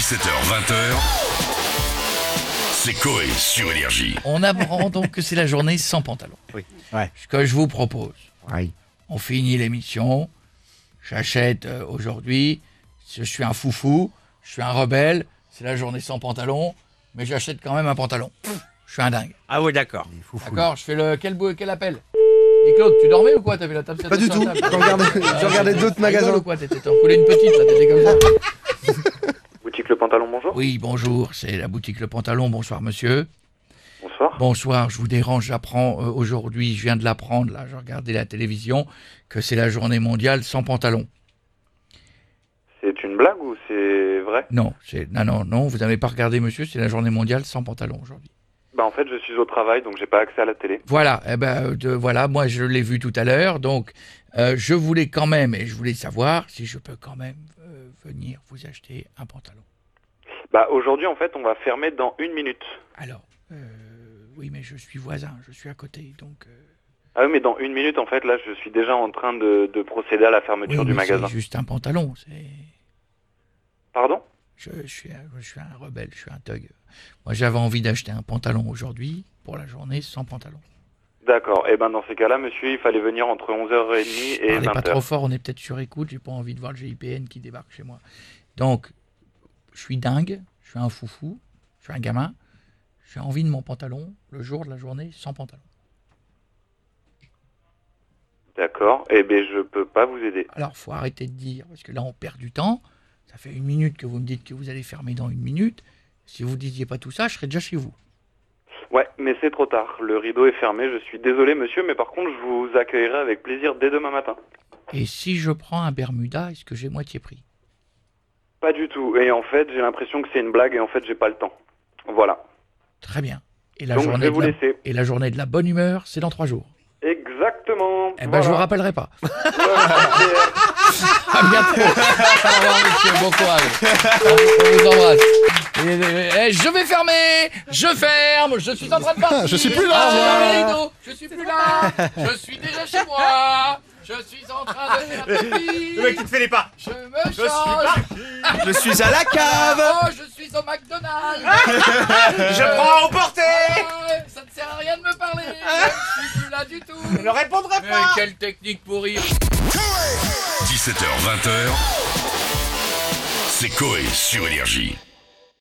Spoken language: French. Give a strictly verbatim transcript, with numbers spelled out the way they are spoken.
dix-sept heures vingt, c'est Coé sur Énergie. On apprend donc que c'est la journée sans pantalon. Oui. Ouais. Ce que je vous propose, Oui. on finit l'émission, j'achète euh, aujourd'hui, je suis un foufou, je suis un rebelle, c'est la journée sans pantalon, mais j'achète quand même un pantalon. Je suis un dingue. Ah oui, d'accord. D'accord, je fais le... Quel, bou- quel appel Dis Claude, tu dormais ou quoi? T'avais la table Pas du tout. Je regardais, je regardais d'autres magasins. Ou quoi? T'étais t'en coulais une petite là, t'étais comme ça. Boutique Le Pantalon, bonjour. Oui, bonjour, c'est la boutique Le Pantalon. Bonsoir monsieur. Bonsoir. Bonsoir, je vous dérange, j'apprends euh, aujourd'hui, je viens de l'apprendre, là, je regardais la télévision, que c'est la journée mondiale sans pantalon. C'est une blague ou c'est vrai? Non, c'est non, non, non, vous n'avez pas regardé monsieur, c'est la journée mondiale sans pantalon aujourd'hui. Bah en fait je suis au travail donc j'ai pas accès à la télé. Voilà, eh ben, euh, de, voilà, moi je l'ai vu tout à l'heure, donc euh, je voulais quand même, et je voulais savoir si je peux quand même euh, venir vous acheter un pantalon. Bah aujourd'hui en fait on va fermer dans une minute. Alors, euh, oui, mais je suis voisin, je suis à côté, donc... Euh... Ah oui mais dans une minute en fait là je suis déjà en train de, de procéder à la fermeture oui, du mais magasin. c'est juste un pantalon, c'est... Pardon? Je, je, suis un, je suis un rebelle, je suis un thug. Moi, j'avais envie d'acheter un pantalon aujourd'hui pour la journée sans pantalon. D'accord, et ben dans ces cas-là monsieur il fallait venir entre onze heures trente et Parlez vingt pas trop heures. fort, on est peut-être sur écoute, j'ai pas envie de voir le G I P N qui débarque chez moi. Donc, je suis dingue, je suis un foufou, je suis un gamin, j'ai envie de mon pantalon le jour de la journée sans pantalon. D'accord, et ben je peux pas vous aider. Alors, faut arrêter de dire, parce que là, on perd du temps. Ça fait une minute que vous me dites que vous allez fermer dans une minute. Si vous ne disiez pas tout ça, je serais déjà chez vous. Ouais, mais c'est trop tard, le rideau est fermé, je suis désolé monsieur, mais par contre je vous accueillerai avec plaisir dès demain matin. Et si je prends un Bermuda, est-ce que j'ai moitié prix? Pas du tout, et en fait j'ai l'impression que c'est une blague et en fait j'ai pas le temps. Voilà. Très bien. Et la, Donc je journée vais de vous la... laisser. Et la journée de la bonne humeur, c'est dans trois jours. Exactement. Eh ben, je vous Voilà. rappellerai pas. Ouais, À bientôt. Au revoir, monsieur. Bon courage. On vous embrasse. Et, et, et, je vais fermer. Je ferme. Je suis en train de partir. Je suis plus là. Ah, j'ai fermé les rideaux. Je suis plus là. Je suis déjà chez moi. Je suis en train de faire pipi. Le mec qui te fait les pas. Je me change. Je suis à la cave. Oh, je suis au McDonald's. Je prends à emporter. Ouais, ça ne sert à rien de me parler. Je suis plus là du tout. Je ne répondrai Mais pas. quelle technique pour rire. dix-sept heures vingt, c'est Coé sur Énergie.